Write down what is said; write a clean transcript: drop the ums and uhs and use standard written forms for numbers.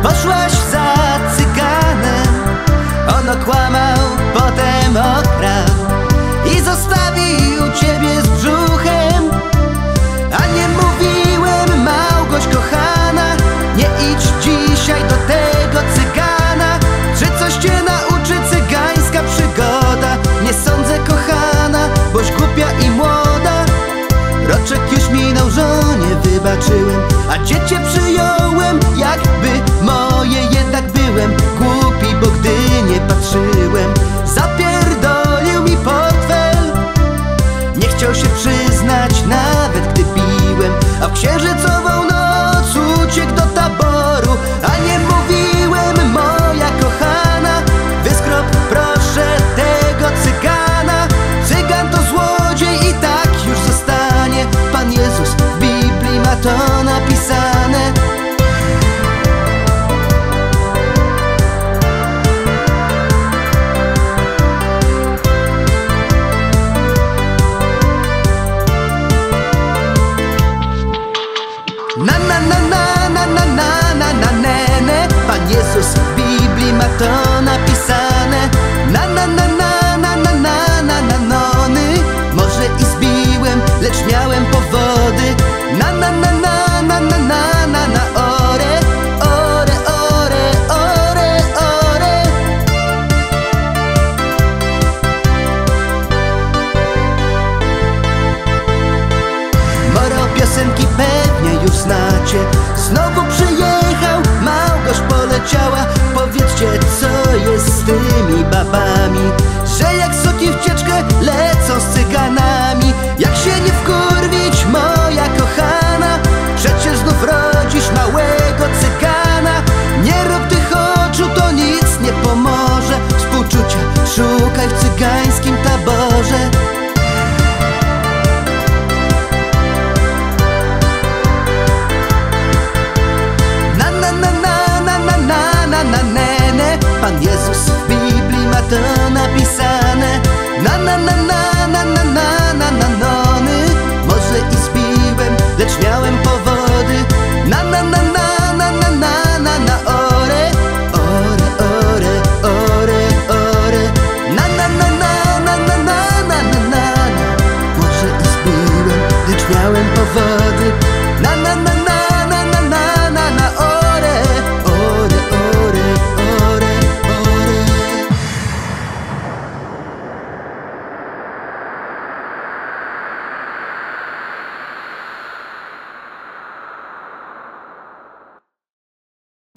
Poszłaś za cyganem, on okłamał, potem okradł i zostawił ciebie z brzuchem. A nie mówiłem, Małgoś kochana, nie idź dzisiaj do tego cygana. Czy coś cię nauczy cygańska przygoda? Nie sądzę, kochana, boś głupia i młoda. Roczek już minął, żonie wybaczyłem, a dziecię